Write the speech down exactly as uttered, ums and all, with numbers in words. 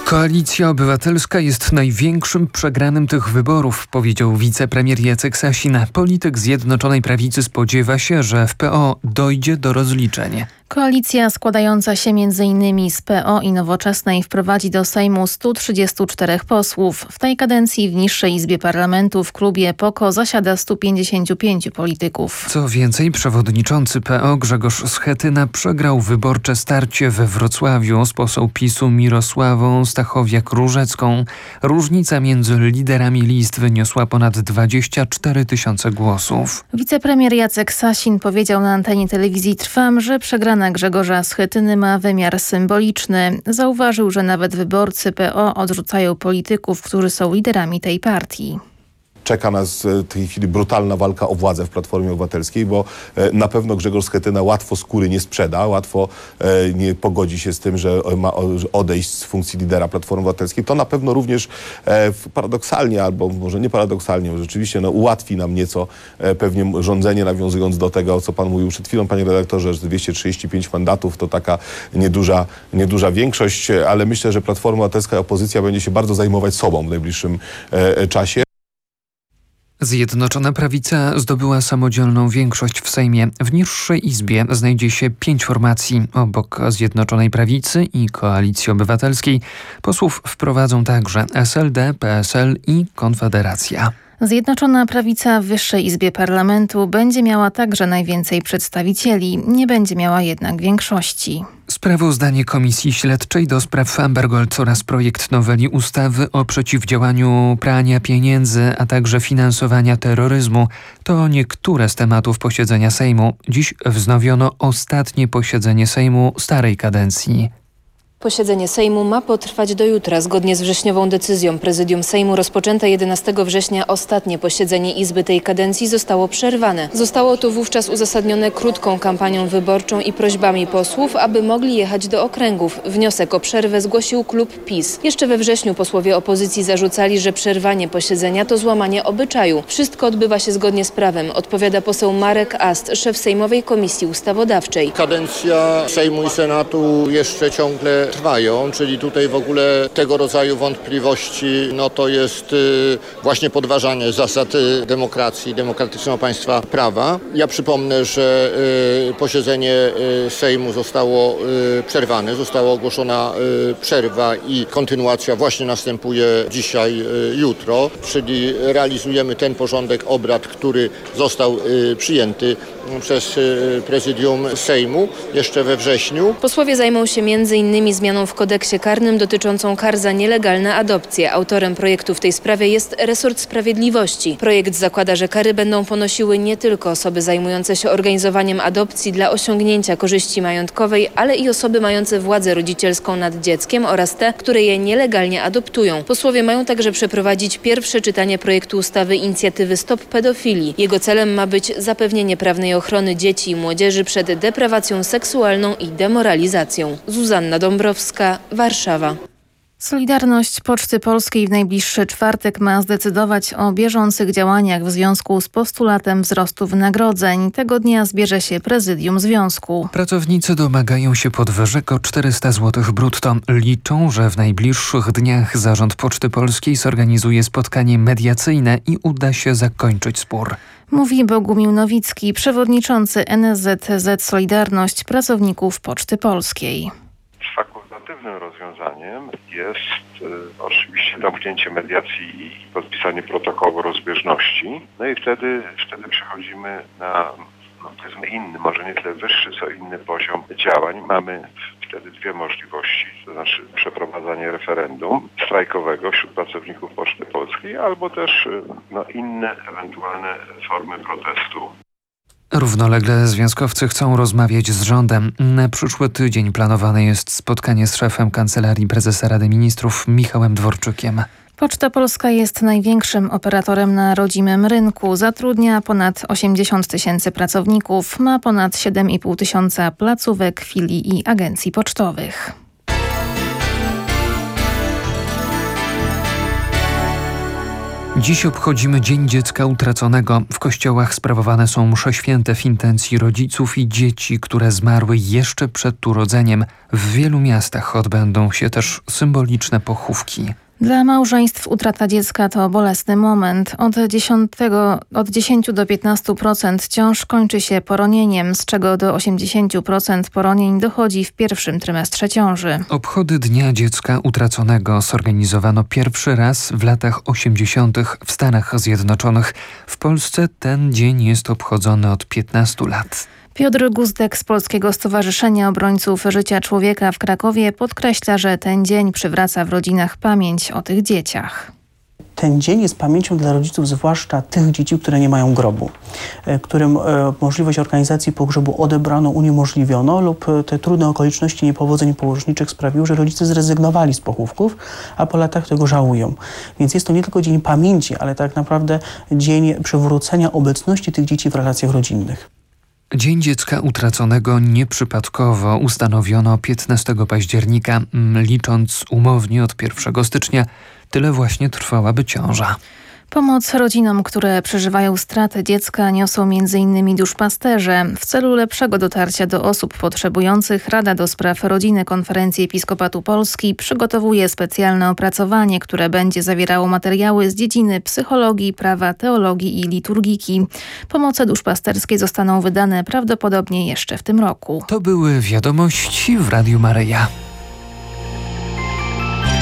Koalicja Obywatelska jest największym przegranym tych wyborów, powiedział wicepremier Jacek Sasin. Polityk Zjednoczonej Prawicy spodziewa się, że w P O dojdzie do rozliczeń. Koalicja składająca się między innymi z P O i Nowoczesnej wprowadzi do Sejmu stu trzydziestu czterech posłów. W tej kadencji w niższej Izbie Parlamentu w klubie P O K O zasiada stu pięćdziesięciu pięciu polityków. Co więcej, przewodniczący P O Grzegorz Schetyna przegrał wyborcze starcie we Wrocławiu z poseł PiSu Mirosławą Stachowiak-Różecką. Różnica między liderami list wyniosła ponad dwadzieścia cztery tysiące głosów. Wicepremier Jacek Sasin powiedział na antenie telewizji Trwam, że przegrana Grzegorza Schetyny ma wymiar symboliczny. Zauważył, że nawet wyborcy P O odrzucają polityków, którzy są liderami tej partii. Czeka nas w tej chwili brutalna walka o władzę w Platformie Obywatelskiej, bo na pewno Grzegorz Schetyna łatwo skóry nie sprzeda, łatwo nie pogodzi się z tym, że ma odejść z funkcji lidera Platformy Obywatelskiej. To na pewno również paradoksalnie, albo może nie paradoksalnie, rzeczywiście no, ułatwi nam nieco pewnie rządzenie, nawiązując do tego, co pan mówił przed chwilą, panie redaktorze, że dwieście trzydzieści pięć mandatów to taka nieduża, nieduża większość, ale myślę, że Platforma Obywatelska i opozycja będzie się bardzo zajmować sobą w najbliższym czasie. Zjednoczona Prawica zdobyła samodzielną większość w Sejmie. W niższej Izbie znajdzie się pięć formacji. Obok Zjednoczonej Prawicy i Koalicji Obywatelskiej posłów wprowadzą także S L D, P S L i Konfederacja. Zjednoczona Prawica w Wyższej Izbie Parlamentu będzie miała także najwięcej przedstawicieli, nie będzie miała jednak większości. Sprawozdanie Komisji Śledczej do spraw Amber Gold oraz projekt noweli ustawy o przeciwdziałaniu prania pieniędzy, a także finansowania terroryzmu to niektóre z tematów posiedzenia Sejmu. Dziś wznowiono ostatnie posiedzenie Sejmu starej kadencji. Posiedzenie Sejmu ma potrwać do jutra. Zgodnie z wrześniową decyzją Prezydium Sejmu rozpoczęte jedenastego września ostatnie posiedzenie Izby tej kadencji zostało przerwane. Zostało to wówczas uzasadnione krótką kampanią wyborczą i prośbami posłów, aby mogli jechać do okręgów. Wniosek o przerwę zgłosił klub PiS. Jeszcze we wrześniu posłowie opozycji zarzucali, że przerwanie posiedzenia to złamanie obyczaju. Wszystko odbywa się zgodnie z prawem, odpowiada poseł Marek Ast, szef Sejmowej Komisji Ustawodawczej. Kadencja Sejmu i Senatu jeszcze ciągle trwają, czyli tutaj w ogóle tego rodzaju wątpliwości, no to jest y, właśnie podważanie zasad y, demokracji, demokratycznego państwa prawa. Ja przypomnę, że y, posiedzenie y, Sejmu zostało y, przerwane, została ogłoszona y, przerwa i kontynuacja właśnie następuje dzisiaj, y, jutro, czyli realizujemy ten porządek obrad, który został y, przyjęty przez y, Prezydium Sejmu jeszcze we wrześniu. Posłowie zajmą się między innymi zmianą w kodeksie karnym dotyczącą kar za nielegalne adopcje. Autorem projektu w tej sprawie jest resort sprawiedliwości. Projekt zakłada, że kary będą ponosiły nie tylko osoby zajmujące się organizowaniem adopcji dla osiągnięcia korzyści majątkowej, ale i osoby mające władzę rodzicielską nad dzieckiem oraz te, które je nielegalnie adoptują. Posłowie mają także przeprowadzić pierwsze czytanie projektu ustawy inicjatywy Stop Pedofilii. Jego celem ma być zapewnienie prawnej ochrony dzieci i młodzieży przed deprawacją seksualną i demoralizacją. Zuzanna Dąbrowska, Warszawa. Solidarność Poczty Polskiej w najbliższy czwartek ma zdecydować o bieżących działaniach w związku z postulatem wzrostu wynagrodzeń. Tego dnia zbierze się prezydium związku. Pracownicy domagają się podwyżek o czterysta złotych brutto. Liczą, że w najbliższych dniach Zarząd Poczty Polskiej zorganizuje spotkanie mediacyjne i uda się zakończyć spór. Mówi Bogumił Nowicki, przewodniczący N S Z Z Solidarność Pracowników Poczty Polskiej. Fakultatywnym rozwiązaniem jest y, oczywiście zamknięcie mediacji i podpisanie protokołu rozbieżności. No i wtedy, wtedy przechodzimy na no, powiedzmy inny, może nie tyle wyższy, co inny poziom działań. Mamy wtedy dwie możliwości, to znaczy przeprowadzanie referendum strajkowego wśród pracowników Poczty Polskiej albo też y, no, inne ewentualne formy protestu. Równolegle związkowcy chcą rozmawiać z rządem. Na przyszły tydzień planowane jest spotkanie z szefem Kancelarii Prezesa Rady Ministrów Michałem Dworczykiem. Poczta Polska jest największym operatorem na rodzimym rynku. Zatrudnia ponad osiemdziesiąt tysięcy pracowników. Ma ponad siedem i pół tysiąca placówek, filii i agencji pocztowych. Dziś obchodzimy Dzień Dziecka Utraconego. W kościołach sprawowane są msze święte w intencji rodziców i dzieci, które zmarły jeszcze przed urodzeniem. W wielu miastach odbędą się też symboliczne pochówki. Dla małżeństw utrata dziecka to bolesny moment. Od, dziesiątego, od dziesięć do piętnastu procent ciąż kończy się poronieniem, z czego do osiemdziesiąt procent poronień dochodzi w pierwszym trymestrze ciąży. Obchody Dnia Dziecka Utraconego zorganizowano pierwszy raz w latach osiemdziesiątych w Stanach Zjednoczonych. W Polsce ten dzień jest obchodzony od piętnastu lat. Piotr Guzdek z Polskiego Stowarzyszenia Obrońców Życia Człowieka w Krakowie podkreśla, że ten dzień przywraca w rodzinach pamięć o tych dzieciach. Ten dzień jest pamięcią dla rodziców, zwłaszcza tych dzieci, które nie mają grobu, którym możliwość organizacji pogrzebu odebrano, uniemożliwiono lub te trudne okoliczności niepowodzeń położniczych sprawiły, że rodzice zrezygnowali z pochówków, a po latach tego żałują. Więc jest to nie tylko dzień pamięci, ale tak naprawdę dzień przywrócenia obecności tych dzieci w relacjach rodzinnych. Dzień Dziecka Utraconego nieprzypadkowo ustanowiono piętnastego października, licząc umownie od pierwszego stycznia. Tyle właśnie trwałaby ciąża. Pomoc rodzinom, które przeżywają stratę dziecka, niosą między innymi duszpasterze. W celu lepszego dotarcia do osób potrzebujących Rada do Spraw Rodziny Konferencji Episkopatu Polski przygotowuje specjalne opracowanie, które będzie zawierało materiały z dziedziny psychologii, prawa, teologii i liturgiki. Pomoce duszpasterskie zostaną wydane prawdopodobnie jeszcze w tym roku. To były wiadomości w Radiu Maryja.